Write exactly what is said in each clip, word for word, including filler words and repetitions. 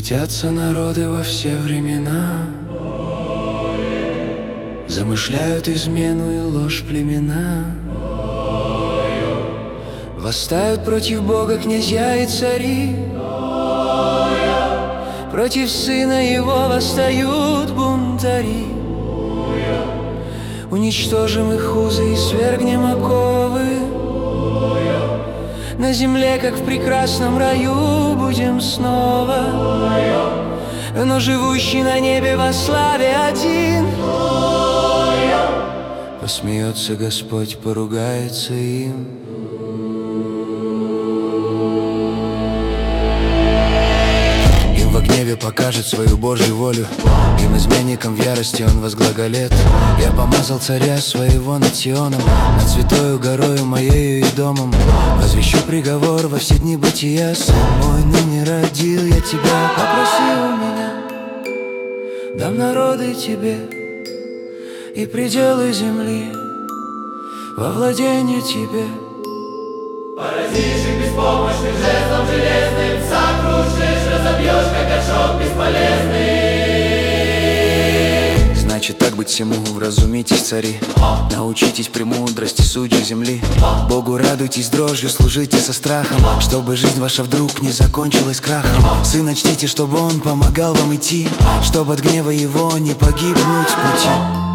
Суетятся народы во все времена, замышляют измену и ложь племена. Восстают против Бога князья и цари, против Сына Его восстают бунтари. Уничтожим их узы и свергнем оковы, на земле, как в прекрасном раю, будем снова. Но живущий на небе во славе один. Посмеется Господь, поругается им. Им во гневе покажет свою Божью волю, им изменникам в ярости он возглаголет. Я помазал царя своего над Сионом, над святою горою моею и домом. Возвещу приговор во все дни бытия. Сын мой, ныне родил я тебя. Попроси у меня, дам народы тебе и пределы земли во владение тебе. Поразишь их беспомощным жезлом железным, сокрушишь, разобьешь, как горшок бесполезный. Значит, так быть всему, вразумитесь, цари, научитесь премудрости судей земли. Богу радуйтесь дрожью, служите со страхом, чтобы жизнь ваша вдруг не закончилась крахом. Сына чтите, чтобы он помогал вам идти, чтобы от гнева его не погибнуть в пути.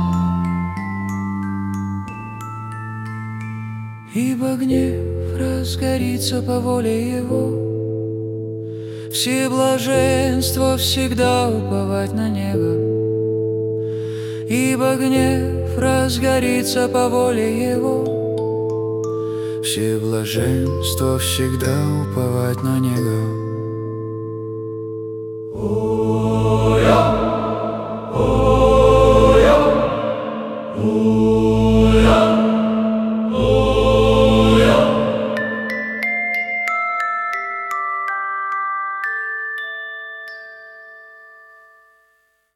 Ибо гнев разгорится по воле Его, все блаженство всегда уповать на Него. Ибо гнев разгорится по воле Его, все блаженство всегда уповать на Него.